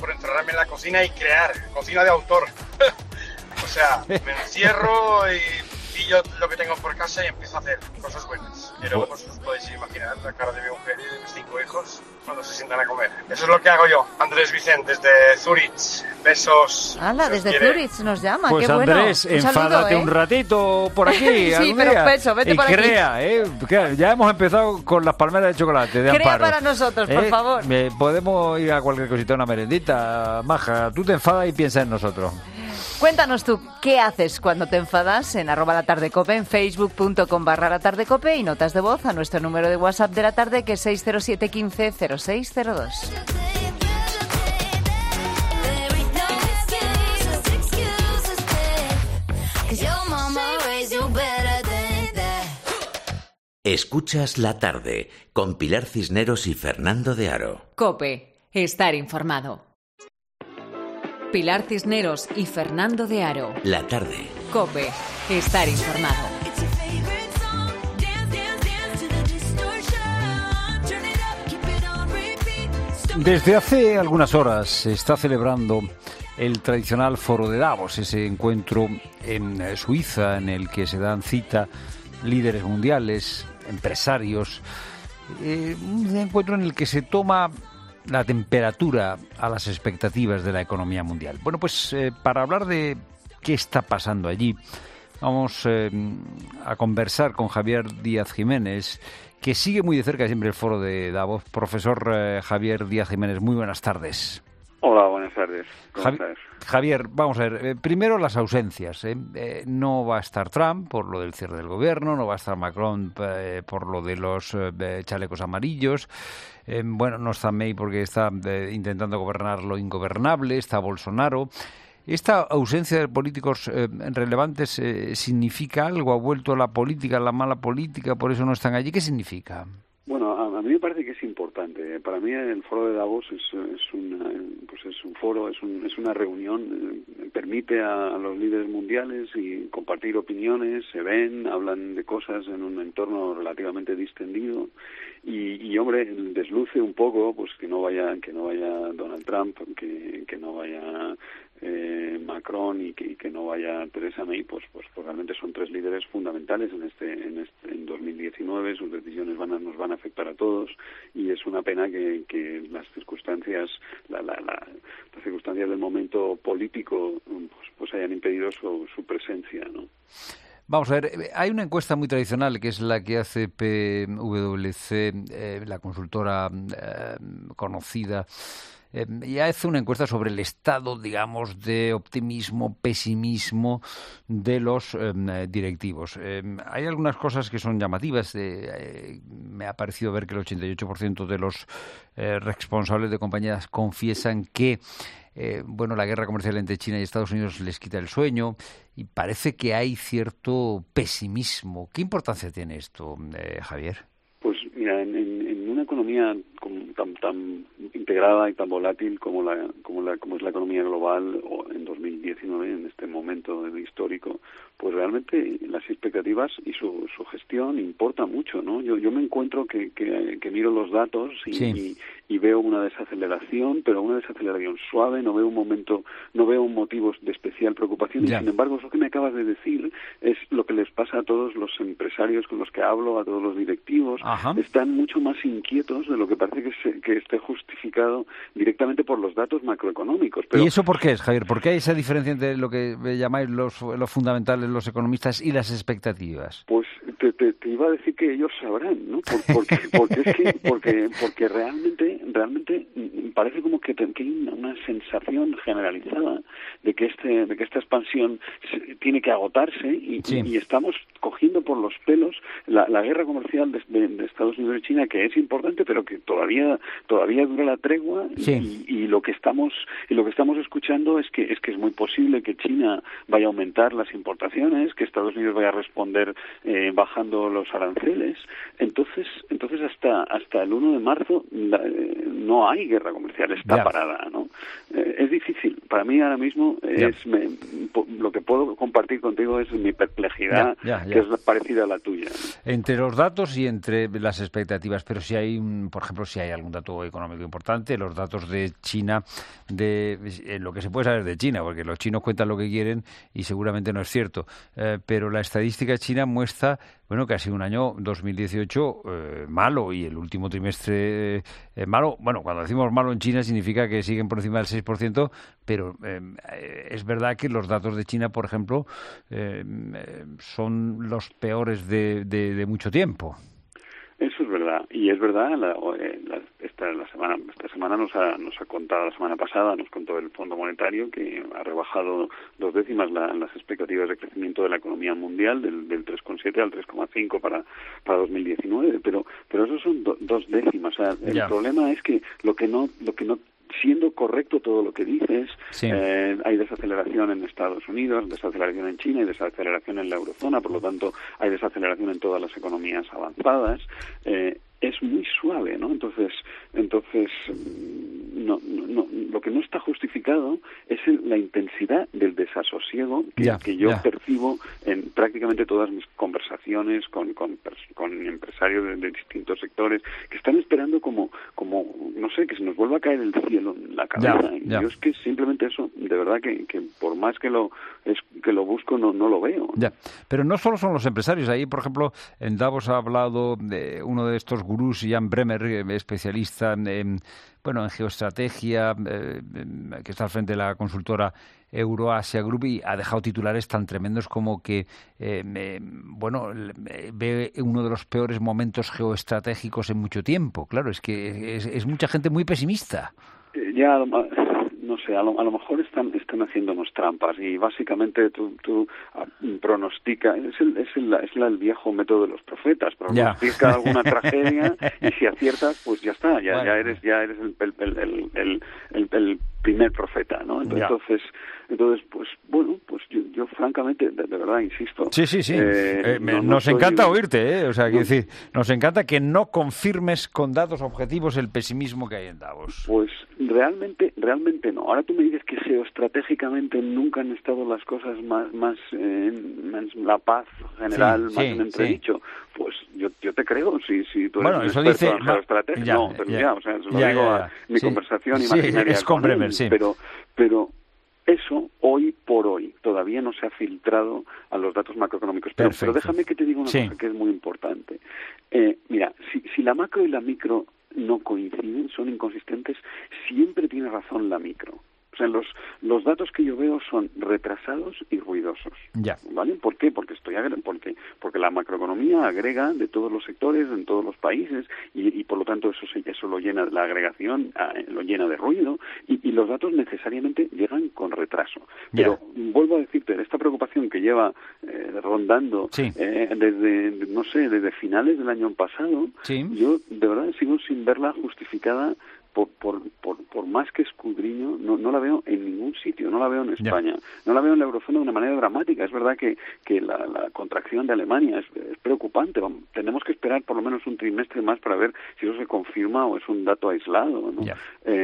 Y crear, cocina de autor. O sea, me encierro y pillo lo que tengo por casa y empiezo a hacer cosas buenas. Y luego pues os podéis imaginar la cara de mi mujer y de mis 5 hijos cuando se sientan a comer. Eso es lo que hago yo. Andrés Vicente, desde Zurich. Besos. ¡Hala, desde Zurich nos llama! Pues ¡Qué bueno! Andrés, enfádate un ratito por aquí. Sí, pero peso, vete por aquí. Crea, ya hemos empezado con las palmeras de chocolate de Crea Amparo. Para nosotros, por favor. Podemos ir a cualquier cosita, una merendita, maja. Tú te enfadas y piensas en nosotros. Cuéntanos tú, ¿qué haces cuando te enfadas? En @latardecope, en facebook.com/latardecope y notas de voz a nuestro número de WhatsApp de la tarde, que es 607 15 0602. Escuchas La Tarde con Pilar Cisneros y Fernando de Aro. COPE, estar informado. Pilar Cisneros y Fernando de Aro. La Tarde. COPE, estar informado. Desde hace algunas horas se está celebrando el tradicional Foro de Davos, ese encuentro en Suiza en el que se dan cita líderes mundiales, empresarios, un encuentro en el que se toma la temperatura a las expectativas de la economía mundial. Bueno, pues para hablar de qué está pasando allí, vamos a conversar con Javier Díaz Jiménez, que sigue muy de cerca siempre el Foro de Davos. Profesor Javier Díaz Jiménez, muy buenas tardes. Hola, buenas tardes. ¿Cómo estás? Javier, vamos a ver, primero las ausencias. No va a estar Trump por lo del cierre del gobierno, no va a estar Macron por lo de los chalecos amarillos. Bueno, no está May porque está intentando gobernar lo ingobernable, está Bolsonaro. ¿Esta ausencia de políticos relevantes significa algo? ¿Ha vuelto la política, la mala política, por eso no están allí? ¿Qué significa? Bueno, a mí me parece que es importante. Para mí el Foro de Davos es un foro, es una reunión, permite a los líderes mundiales y compartir opiniones, se ven, hablan de cosas en un entorno relativamente distendido y hombre, desluce un poco pues que no vaya Donald Trump, que no vaya Macron y que no vaya Theresa May, pues realmente son 3 líderes fundamentales en 2019. Sus decisiones nos van a afectar a todos y es una pena que las circunstancias las circunstancias del momento político pues hayan impedido su presencia, ¿no? Vamos a ver, hay una encuesta muy tradicional que es la que hace PwC, la consultora conocida, y hace una encuesta sobre el estado, digamos, de optimismo, pesimismo de los directivos. Hay algunas cosas que son llamativas. Me ha parecido ver que el 88% de los responsables de compañías confiesan que la guerra comercial entre China y Estados Unidos les quita el sueño y parece que hay cierto pesimismo. ¿Qué importancia tiene esto, Javier? Pues mira, en una economía tan integrada y tan volátil como es la economía global en 2019, en este momento histórico, pues realmente las expectativas y su gestión importa mucho, ¿no? Yo me encuentro que miro los datos y veo una desaceleración, pero una desaceleración suave, no veo motivos de especial preocupación, y sin embargo eso que me acabas de decir es lo que les pasa a todos los empresarios con los que hablo, a todos los directivos. Están mucho más inquietos de lo que parece que esté justificado directamente por los datos macroeconómicos. Pero... ¿Y eso por qué es, Javier? ¿Por qué hay esa diferencia entre lo que llamáis los fundamentales, los economistas, y las expectativas? Pues te iba a decir que ellos sabrán, ¿no? Porque realmente parece como que hay una sensación generalizada de que esta expansión tiene que agotarse y estamos cogiendo por los pelos la guerra comercial de Estados Unidos y China, que es importante, pero que todavía dura la tregua, y lo que estamos escuchando es que es muy posible que China vaya a aumentar las importaciones, que Estados Unidos vaya a responder bajando los aranceles. Entonces hasta el 1 de marzo no hay guerra comercial, está parada, ¿no? Es difícil. Para mí ahora mismo lo que puedo compartir contigo es mi perplejidad, que es parecida a la tuya. Entre los datos y entre las expectativas, pero por ejemplo, si hay algún dato económico importante, los datos de China, lo que se puede saber de China, porque los chinos cuentan lo que quieren y seguramente no es cierto, pero la estadística china muestra que ha sido un año 2018 malo, y el último trimestre malo. Bueno, cuando decimos malo en China significa que siguen por encima del 6%, pero es verdad que los datos de China, por ejemplo, son los peores de mucho tiempo. Eso es verdad, y es verdad, esta semana nos ha contado, la semana pasada nos contó el Fondo Monetario que ha rebajado 2 décimas las expectativas de crecimiento de la economía mundial, del 3,7 al 3,5 para 2019, pero eso son 2 décimas. O sea, el problema es que lo que no siendo correcto todo lo que dices, hay desaceleración en Estados Unidos, desaceleración en China y desaceleración en la eurozona, por lo tanto hay desaceleración en todas las economías avanzadas. Es muy suave, ¿no? Entonces no, lo que no está justificado es la intensidad del desasosiego que yo percibo en prácticamente todas mis conversaciones con empresarios de distintos sectores, que están esperando como no sé, que se nos vuelva a caer el cielo en la cabeza. Yo es que simplemente eso, de verdad que por más que lo busco, no lo veo. Pero no solo son los empresarios. Ahí, por ejemplo, en Davos ha hablado de uno de estos gurús, Jan Bremer, especialista en geoestrategia, que está al frente de la consultora Euroasia Group, y ha dejado titulares tan tremendos como que ve uno de los peores momentos geoestratégicos en mucho tiempo. Claro, es que es mucha gente muy pesimista. No sé, a lo mejor están haciéndonos trampas, y básicamente tú pronosticas, es el viejo método de los profetas, pronostica alguna tragedia y si aciertas, pues ya está, ya eres el primer profeta, ¿no? Entonces pues yo francamente, de verdad, insisto. Nos encanta oírte, o sea, quiero decir, nos encanta que no confirmes con datos objetivos el pesimismo que hay en Davos. Pues realmente no. Ahora tú me dices que geoestratégicamente nunca han estado las cosas más la paz general, más en entredicho. Pues yo te creo, si tú eres un experto en geoestrategia. Se lo digo a mi conversación imaginaria con él, pero eso, hoy por hoy, todavía no se ha filtrado a los datos macroeconómicos. Pero déjame que te diga una cosa que es muy importante. Mira, si la macro y la micro no coinciden, son inconsistentes, siempre tiene razón la micro. O sea, los datos que yo veo son retrasados y ruidosos. ¿Vale? ¿Por qué? Porque la macroeconomía agrega de todos los sectores, en todos los países, y por lo tanto eso lo llena, la agregación lo llena de ruido, y los datos necesariamente llegan con retraso. Pero vuelvo a decirte, esta preocupación que lleva rondando desde finales del año pasado, yo de verdad sigo sin verla justificada por más que escudriño, no la veo en ningún sitio, no la veo en España, no la veo en la eurozona de una manera dramática. Es verdad que la contracción de Alemania es preocupante. Tenemos que esperar por lo menos un trimestre más para ver si eso se confirma o es un dato aislado, ¿no?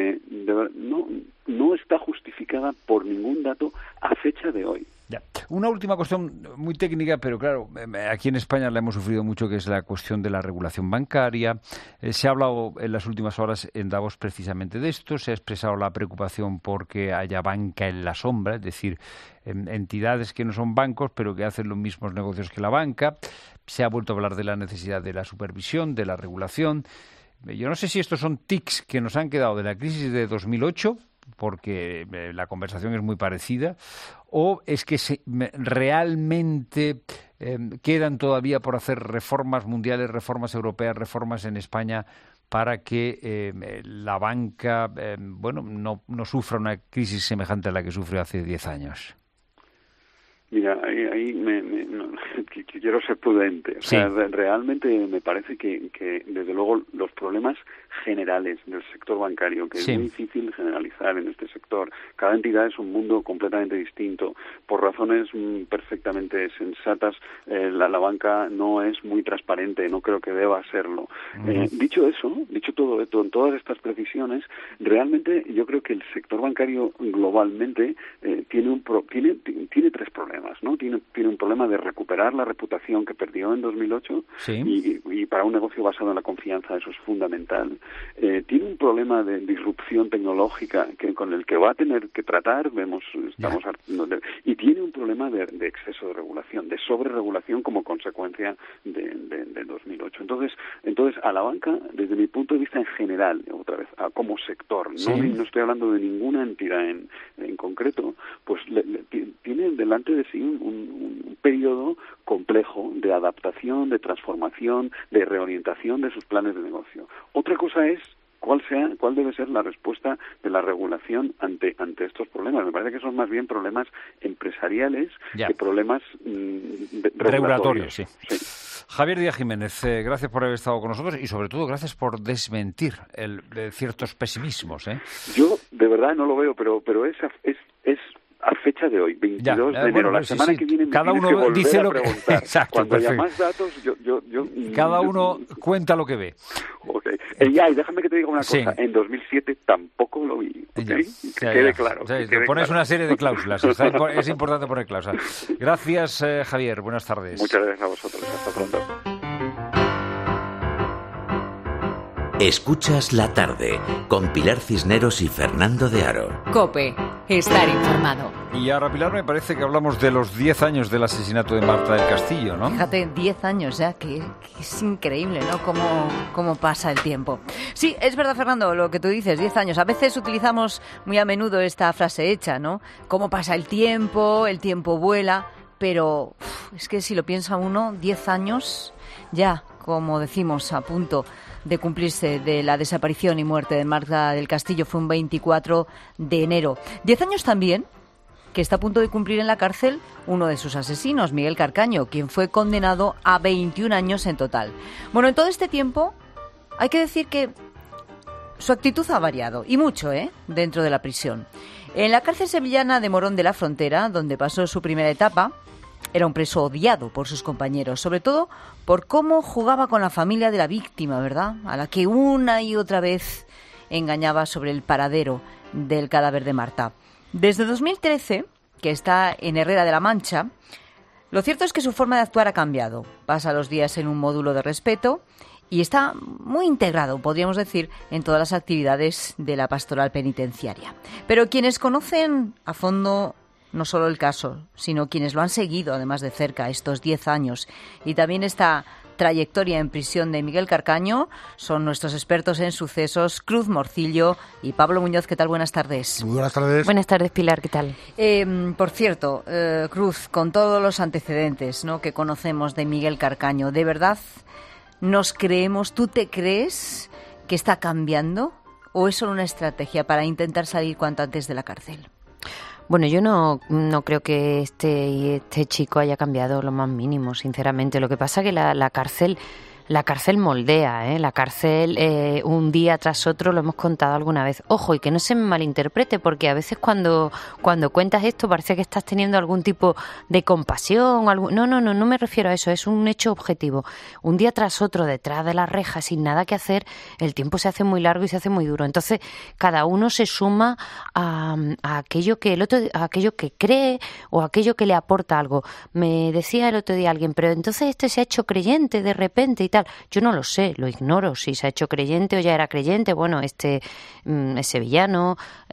No está justificada por ningún dato a fecha de hoy. Ya. Una última cuestión muy técnica, pero claro, aquí en España la hemos sufrido mucho, que es la cuestión de la regulación bancaria. Se ha hablado en las últimas horas en Davos precisamente de esto. Se ha expresado la preocupación porque haya banca en la sombra, es decir, entidades que no son bancos, pero que hacen los mismos negocios que la banca. Se ha vuelto a hablar de la necesidad de la supervisión, de la regulación. Yo no sé si estos son tics que nos han quedado de la crisis de 2008, porque la conversación es muy parecida, o es que realmente quedan todavía por hacer reformas mundiales, reformas europeas, reformas en España para que la banca no sufra una crisis semejante a la que sufrió hace 10 años. Mira, ahí quiero ser prudente. O sea, realmente me parece que desde luego los problemas generales del sector bancario, que es muy difícil generalizar en este sector. Cada entidad es un mundo completamente distinto. Por razones perfectamente sensatas, la banca no es muy transparente, no creo que deba serlo. Dicho todo esto, en todas estas precisiones, realmente yo creo que el sector bancario globalmente tiene tres problemas, ¿no? Tiene un problema de recuperar la reputación que perdió en 2008 y para un negocio basado en la confianza eso es fundamental. Tiene un problema de disrupción tecnológica con el que va a tener que tratar, y tiene un problema de exceso de regulación, de sobreregulación como consecuencia del 2008. Entonces a la banca, desde mi punto de vista en general, otra vez, como sector, no estoy hablando de ninguna entidad en concreto, pues tiene delante de sí un periodo complejo de adaptación, de transformación, de reorientación de sus planes de negocio. Otra cosa es cuál debe ser la respuesta de la regulación ante estos problemas. Me parece que son más bien problemas empresariales que problemas regulatorios. Sí. Javier Díaz Jiménez, gracias por haber estado con nosotros y sobre todo gracias por desmentir ciertos pesimismos. Yo de verdad no lo veo, pero es a fecha de hoy, 22 de enero, la semana que viene cada uno dice lo que preguntar. Exacto, cuando haya más datos, cada uno cuenta lo que ve. Okay. Y déjame que te diga una cosa, en 2007 tampoco lo vi, ¿okay? Que quede claro. Pones una serie de cláusulas, es importante poner cláusulas. Gracias, Javier, buenas tardes. Muchas gracias a vosotros, hasta pronto. Escuchas la tarde con Pilar Cisneros y Fernando de Aro. COPE, estar informado. Y ahora, Pilar, me parece que hablamos de los 10 años del asesinato de Marta del Castillo, ¿no? Fíjate, 10 años ya, que es increíble, ¿no? Cómo pasa el tiempo. Sí, es verdad, Fernando, lo que tú dices, 10 años. A veces utilizamos muy a menudo esta frase hecha, ¿no? Cómo pasa el tiempo vuela, pero es que si lo piensa uno, 10 años ya, como decimos, a punto de cumplirse de la desaparición y muerte de Marta del Castillo. Fue un 24 de enero. 10 años también que está a punto de cumplir en la cárcel uno de sus asesinos, Miguel Carcaño, quien fue condenado a 21 años en total. Bueno, en todo este tiempo hay que decir que su actitud ha variado, y mucho, dentro de la prisión. En la cárcel sevillana de Morón de la Frontera, donde pasó su primera etapa, era un preso odiado por sus compañeros, sobre todo por cómo jugaba con la familia de la víctima, ¿verdad? A la que una y otra vez engañaba sobre el paradero del cadáver de Marta. Desde 2013, que está en Herrera de la Mancha, lo cierto es que su forma de actuar ha cambiado. Pasa los días en un módulo de respeto y está muy integrado, podríamos decir, en todas las actividades de la pastoral penitenciaria. Pero quienes conocen a fondo no solo el caso, sino quienes lo han seguido, además de cerca, estos 10 años, y también esta trayectoria en prisión de Miguel Carcaño, son nuestros expertos en sucesos, Cruz Morcillo y Pablo Muñoz. ¿Qué tal? Buenas tardes. Muy buenas tardes. Buenas tardes, Pilar. ¿Qué tal? Por cierto, Cruz, con todos los antecedentes, ¿no?, que conocemos de Miguel Carcaño, ¿de verdad nos creemos, tú te crees que está cambiando o es solo una estrategia para intentar salir cuanto antes de la cárcel? Bueno, yo no creo que este chico haya cambiado lo más mínimo, sinceramente. Lo que pasa es que la cárcel La cárcel moldea, ¿eh? La cárcel un día tras otro, lo hemos contado alguna vez. Ojo, y que no se me malinterprete, porque a veces cuando cuentas esto parece que estás teniendo algún tipo de compasión. No me refiero a eso, es un hecho objetivo. Un día tras otro, detrás de las rejas, sin nada que hacer, el tiempo se hace muy largo y se hace muy duro. Entonces, cada uno se suma a aquello que el otro, a aquello que cree o a aquello que le aporta algo. Me decía el otro día alguien, pero entonces se ha hecho creyente de repente y tal. Yo no lo sé, lo ignoro, si se ha hecho creyente o ya era creyente. Bueno, es sevillano,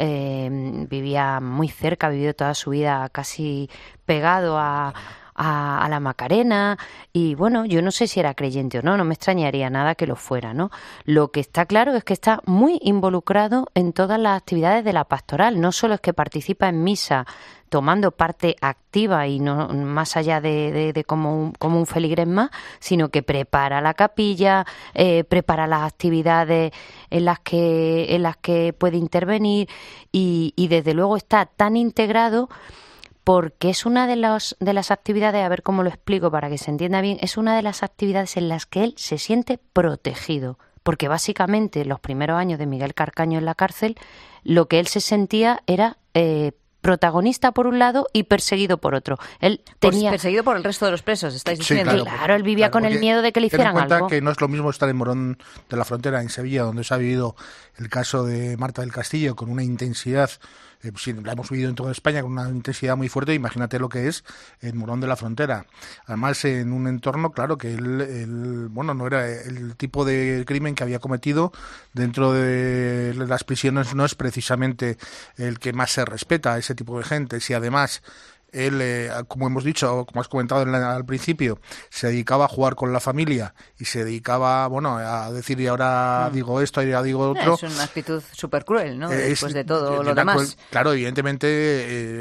vivía muy cerca, vivió toda su vida casi pegado a la Macarena, y bueno, yo no sé si era creyente o no me extrañaría nada que lo fuera, ¿no? Lo que está claro es que está muy involucrado en todas las actividades de la pastoral. No solo es que participa en misa tomando parte activa y no más allá de como un feligrés más, sino que prepara la capilla, prepara las actividades en las que puede intervenir, y desde luego está tan integrado, porque es una de las actividades, a ver cómo lo explico para que se entienda bien, es una de las actividades en las que él se siente protegido, porque básicamente los primeros años de Miguel Carcaño en la cárcel, lo que él se sentía era protagonista por un lado y perseguido por otro. Él tenía... Perseguido por el resto de los presos, estáis diciendo. Sí, claro, él vivía con el miedo de que le hicieran algo. Ten en cuenta que no es lo mismo estar en Morón de la Frontera, en Sevilla, donde se ha vivido el caso de Marta del Castillo con una intensidad, la hemos vivido en toda España con una intensidad muy fuerte. Imagínate lo que es en Morón de la Frontera. Además, en un entorno, claro, que él no era el tipo de crimen que había cometido dentro de las prisiones, no es precisamente el que más se respeta a ese tipo de gente. Si además él, como hemos dicho, como has comentado al principio, se dedicaba a jugar con la familia y se dedicaba, a decir, y ahora digo esto, y ahora digo otro. Es una actitud súper cruel, ¿no? Después de todo lo demás. Claro, evidentemente,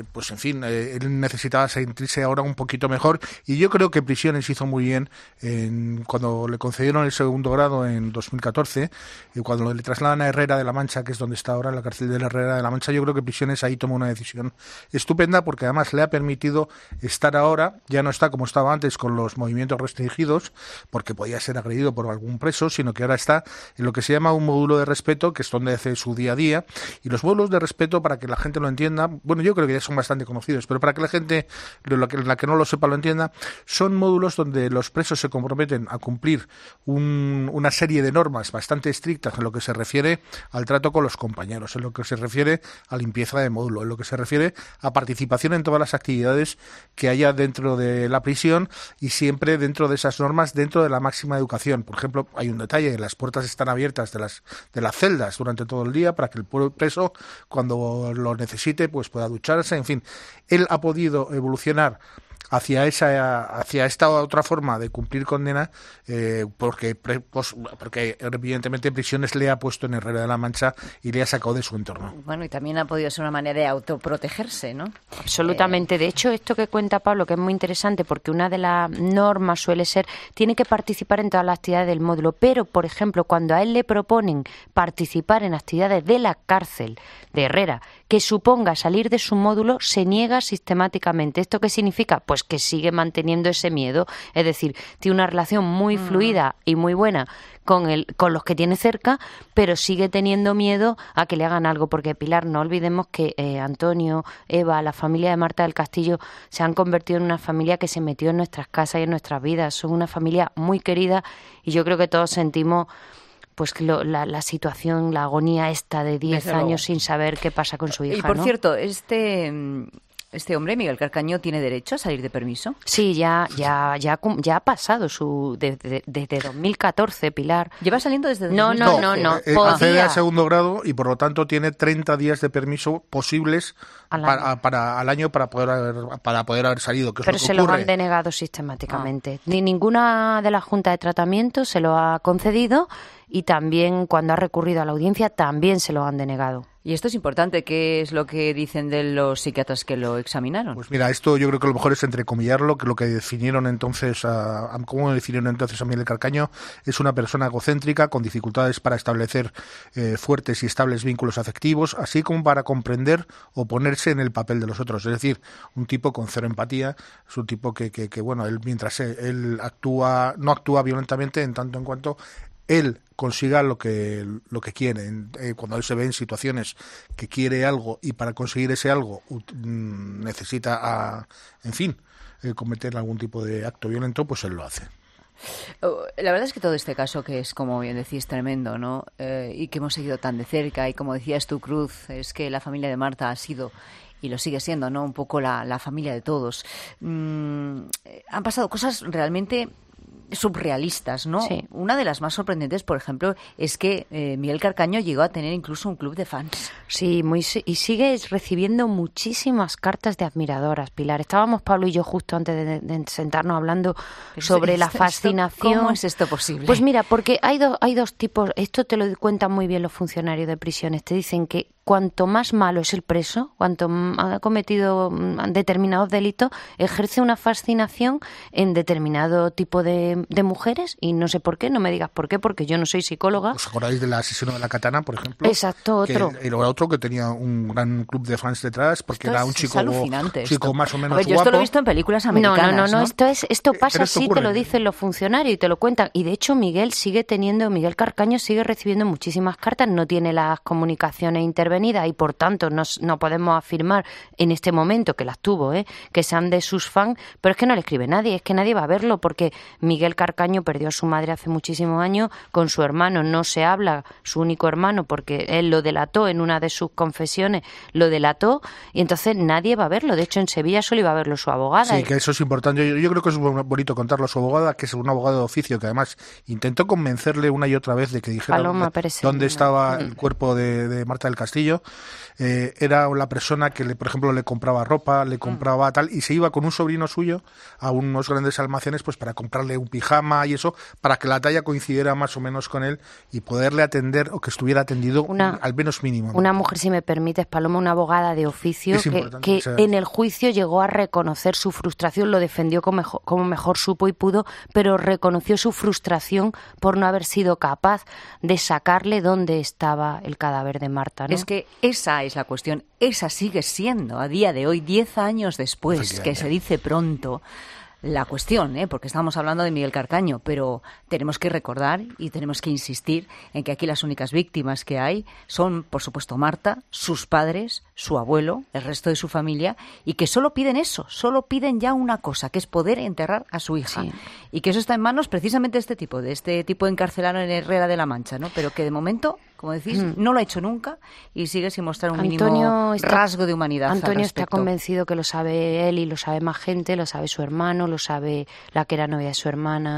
él necesitaba sentirse ahora un poquito mejor, y yo creo que Prisiones hizo muy bien cuando le concedieron el segundo grado en 2014, y cuando le trasladan a Herrera de la Mancha, que es donde está ahora, la cárcel de Herrera de la Mancha. Yo creo que Prisiones ahí tomó una decisión estupenda, porque además le ha permitido estar ahora, ya no está como estaba antes con los movimientos restringidos, porque podía ser agredido por algún preso, sino que ahora está en lo que se llama un módulo de respeto, que es donde hace su día a día. Y los módulos de respeto, para que la gente lo entienda, yo creo que ya son bastante conocidos, pero para que la gente, la que no lo sepa, lo entienda, son módulos donde los presos se comprometen a cumplir una serie de normas bastante estrictas en lo que se refiere al trato con los compañeros, en lo que se refiere a limpieza de módulo, en lo que se refiere a participación en todas las actividades que haya dentro de la prisión, y siempre dentro de esas normas, dentro de la máxima educación. Por ejemplo, hay un detalle: las puertas están abiertas de las celdas durante todo el día para que el preso, cuando lo necesite, pues pueda ducharse. En fin, él ha podido evolucionar hacia esta otra forma de cumplir condena, porque evidentemente Prisiones le ha puesto en Herrera de la Mancha y le ha sacado de su entorno. Bueno, y también ha podido ser una manera de autoprotegerse, ¿no? Absolutamente. De hecho, esto que cuenta Pablo, que es muy interesante, porque una de las normas suele ser, tiene que participar en todas las actividades del módulo, pero, por ejemplo, cuando a él le proponen participar en actividades de la cárcel de Herrera, que suponga salir de su módulo, se niega sistemáticamente. ¿Esto qué significa? Pues que sigue manteniendo ese miedo, es decir, tiene una relación muy fluida y muy buena con los que tiene cerca, pero sigue teniendo miedo a que le hagan algo, porque, Pilar, no olvidemos que Antonio, Eva, la familia de Marta del Castillo se han convertido en una familia que se metió en nuestras casas y en nuestras vidas. Son una familia muy querida, y yo creo que todos sentimos pues la situación, la agonía esta de 10 años sin saber qué pasa con su hija. Y por ¿no? cierto, este hombre, Miguel Carcaño, ¿tiene derecho a salir de permiso? Sí, ya ha pasado desde 2014, Pilar. ¿Lleva saliendo desde 2014? No. Accede al segundo grado y por lo tanto tiene 30 días de permiso posibles al año para poder haber salido. Pero se los han denegado sistemáticamente. Ni ninguna de las juntas de tratamiento se lo ha concedido, y también cuando ha recurrido a la audiencia también se lo han denegado. Y esto es importante. ¿Qué es lo que dicen de los psiquiatras que lo examinaron? Pues mira, esto yo creo que lo mejor es entrecomillarlo, que lo que definieron entonces ¿cómo definieron entonces a Miguel Carcaño? Es una persona egocéntrica con dificultades para establecer fuertes y estables vínculos afectivos, así como para comprender o ponerse ponerse en el papel de los otros. Es decir, un tipo con cero empatía, es un tipo que bueno, él mientras él no actúa violentamente en tanto en cuanto él consiga lo que quiere. Cuando él se ve en situaciones que quiere algo y para conseguir ese algo necesita, cometer algún tipo de acto violento, pues él lo hace. La verdad es que todo este caso, que es, como bien decís, tremendo, ¿no? Y que hemos seguido tan de cerca, y como decías tú, Cruz, es que la familia de Marta ha sido y lo sigue siendo, ¿no? Un poco la familia de todos. Han pasado cosas realmente surrealistas, ¿no? Sí. Una de las más sorprendentes, por ejemplo, es que Miguel Carcaño llegó a tener incluso un club de fans. Sí, y sigue recibiendo muchísimas cartas de admiradoras, Pilar. Estábamos Pablo y yo justo antes de sentarnos hablando sobre la fascinación. ¿Cómo es esto posible? Pues mira, porque hay dos tipos, esto te lo cuentan muy bien los funcionarios de prisiones, te dicen que cuanto más malo es el preso, cuanto ha cometido determinados delitos, ejerce una fascinación en determinado tipo de mujeres, y no sé por qué, no me digas por qué, porque yo no soy psicóloga. ¿Os acordáis del asesino de la Katana, por ejemplo? Exacto, otro. Y luego otro que tenía un gran club de fans detrás, porque era un chico más o menos guapo. Yo esto lo he visto en películas americanas. No, esto pasa así, te lo dicen los funcionarios y te lo cuentan. Y de hecho Miguel Carcaño sigue recibiendo muchísimas cartas, no tiene las comunicaciones intervenidas y por tanto no podemos afirmar en este momento que las tuvo, que sean de sus fans, pero es que no le escribe nadie, es que nadie va a verlo, porque Miguel Carcaño perdió a su madre hace muchísimos años, con su hermano no se habla, su único hermano, porque él lo delató en una de sus confesiones, lo delató, y entonces nadie va a verlo. De hecho, en Sevilla solo iba a verlo su abogada. Sí, que eso es importante. Yo creo que es bonito contarlo a su abogada, que es un abogado de oficio, que además intentó convencerle una y otra vez de que dijera dónde estaba el cuerpo de Marta del Castillo. Era la persona que, por ejemplo, le compraba ropa, le compraba tal, y se iba con un sobrino suyo a unos grandes almacenes pues para comprarle un pijama y eso, para que la talla coincidiera más o menos con él y poderle atender, o que estuviera atendido al menos mínimo. Una mujer, si me permites, Paloma, una abogada de oficio que en el juicio llegó a reconocer su frustración, lo defendió como mejor supo y pudo, pero reconoció su frustración por no haber sido capaz de sacarle dónde estaba el cadáver de Marta, ¿no? Es que esa es la cuestión, esa sigue siendo a día de hoy, 10 años después, que se dice pronto, la cuestión, porque estamos hablando de Miguel Carcaño, pero tenemos que recordar y tenemos que insistir en que aquí las únicas víctimas que hay son, por supuesto, Marta, sus padres, su abuelo, el resto de su familia, y que solo piden eso, solo piden ya una cosa, que es poder enterrar a su hija. Sí. Y que eso está en manos precisamente de este tipo encarcelado en Herrera de la Mancha, ¿no? Pero que de momento, como decís, no lo ha hecho nunca y sigue sin mostrar un mínimo rasgo de humanidad. Antonio está convencido que lo sabe él y lo sabe más gente, lo sabe su hermano, lo sabe la que era novia de su hermano,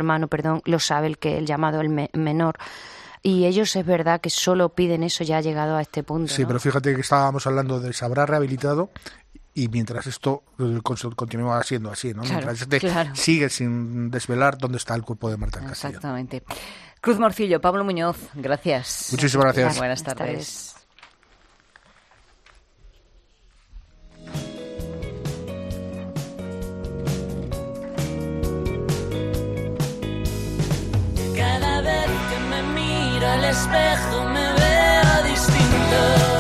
lo sabe el llamado el menor. Y ellos, es verdad que solo piden eso, ya ha llegado a este punto. Sí, ¿no? Pero fíjate que estábamos hablando de se habrá rehabilitado, y mientras esto continúa siendo así, ¿no? Claro, mientras sigue sin desvelar dónde está el cuerpo de Marta del Castillo. Exactamente. Cruz Morcillo, Pablo Muñoz, gracias. Muchísimas gracias. Buenas tardes. Cada vez que me miro al espejo me veo distinto.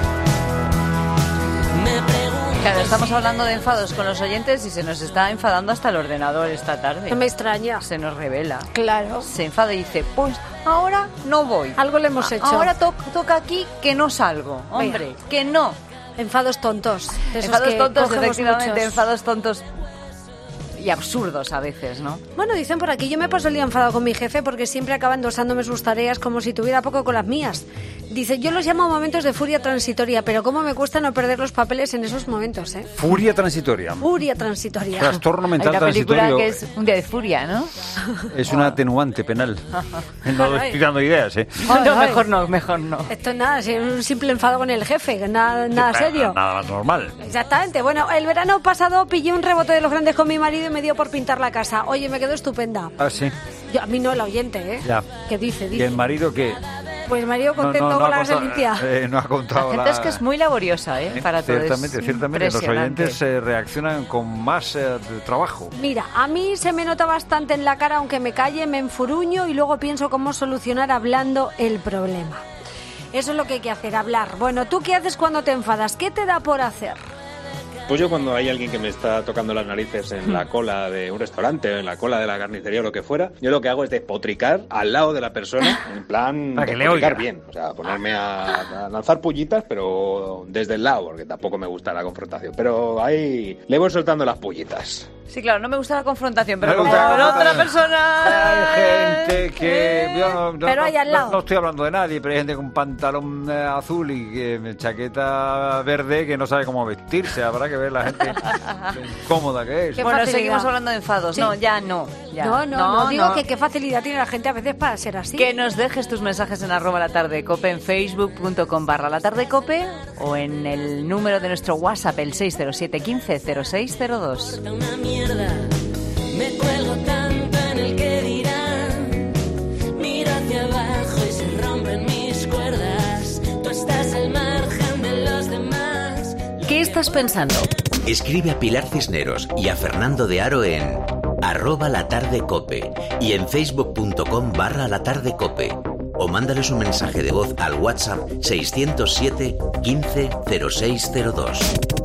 Claro, estamos hablando de enfados con los oyentes y se nos está enfadando hasta el ordenador esta tarde. No me extraña. Se nos revela. Claro. Se enfada y dice, pues ahora no voy. Algo le hemos hecho. Ahora toca aquí que no salgo. Hombre, venga, que no. Enfados tontos. Enfados tontos, efectivamente, muchos. Enfados tontos y absurdos a veces, ¿no? Bueno, dicen por aquí, yo me paso el día enfadado con mi jefe porque siempre acaba endosándome sus tareas como si tuviera poco con las mías. Dice, yo los llamo momentos de furia transitoria, pero cómo me cuesta no perder los papeles en esos momentos, ¿eh? Furia transitoria. Furia transitoria. Trastorno mental transitorio. Hay una película transitorio. que es un día de furia, ¿no? Es una atenuante penal. No estoy dando ideas, ¿eh? No, mejor no. Esto es nada, es un simple enfado con el jefe, nada serio. Nada normal. Exactamente. Bueno, el verano pasado pillé un rebote de los grandes con mi marido y me dio por pintar la casa. Oye, me quedó estupenda. Ah, sí. Yo, a mí no, el oyente, ¿eh? Ya. ¿Qué dice? ¿Y el marido qué? Pues el marido contento con la casa limpia. No ha contado la gente es que es muy laboriosa, para todo. Ciertamente. Los oyentes reaccionan con más trabajo. Mira, a mí se me nota bastante en la cara, aunque me calle, me enfuruño y luego pienso cómo solucionar hablando el problema. Eso es lo que hay que hacer, hablar. Bueno, ¿tú qué haces cuando te enfadas? ¿Qué te da por hacer? Pues yo cuando hay alguien que me está tocando las narices en la cola de un restaurante o en la cola de la carnicería o lo que fuera, yo lo que hago es despotricar al lado de la persona, en plan despotricar bien, o sea, ponerme a lanzar pullitas, pero desde el lado, porque tampoco me gusta la confrontación, pero ahí le voy soltando las pullitas. Sí, claro, no me gusta la confrontación, pero como la otra persona... Hay gente que... Yo pero hay al lado. No estoy hablando de nadie, pero hay gente con pantalón azul y chaqueta verde que no sabe cómo vestirse. Habrá que ver la gente incómoda que es. Bueno, facilidad. seguimos hablando de enfados. Sí. No, ya no. Ya. No, digo que qué facilidad tiene la gente a veces para ser así. Que nos dejes tus mensajes en @latardecope, en facebook.com/latardecope o en el número de nuestro WhatsApp, el 607 15 0602. Me cuelgo tanto en el que dirán. Miro hacia abajo y se rompen mis cuerdas. Tú estás al margen de los demás. ¿Qué estás pensando? Escribe a Pilar Cisneros y a Fernando de Aro en @latardecope y en facebook.com/latardecope. O mándales un mensaje de voz al WhatsApp 607 15 0602.